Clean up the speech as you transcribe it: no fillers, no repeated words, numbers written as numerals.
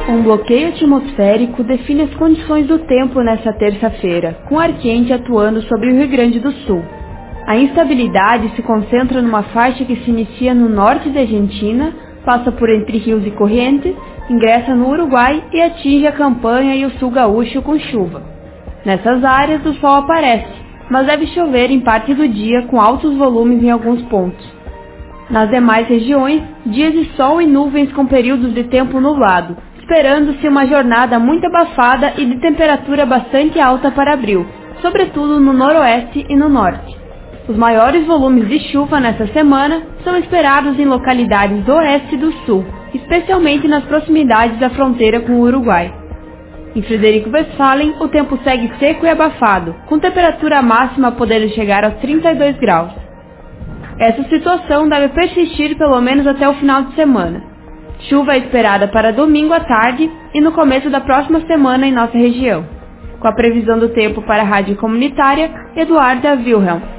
Um bloqueio atmosférico define as condições do tempo nesta terça-feira, com ar quente atuando sobre o Rio Grande do Sul. A instabilidade se concentra numa faixa que se inicia no norte da Argentina, passa por entre rios e correntes, ingressa no Uruguai e atinge a Campanha e o sul gaúcho com chuva. Nessas áreas o sol aparece, mas deve chover em parte do dia com altos volumes em alguns pontos. Nas demais regiões, dias de sol e nuvens com períodos de tempo nublado, esperando-se uma jornada muito abafada e de temperatura bastante alta para abril, sobretudo no noroeste e no norte. Os maiores volumes de chuva nesta semana são esperados em localidades do oeste e do sul, especialmente nas proximidades da fronteira com o Uruguai. Em Frederico Westphalen, o tempo segue seco e abafado, com temperatura máxima podendo chegar aos 32 graus. Essa situação deve persistir pelo menos até o final de semana. Chuva é esperada para domingo à tarde e no começo da próxima semana em nossa região. Com a previsão do tempo para a Rádio Comunitária, Eduarda Wilhelm.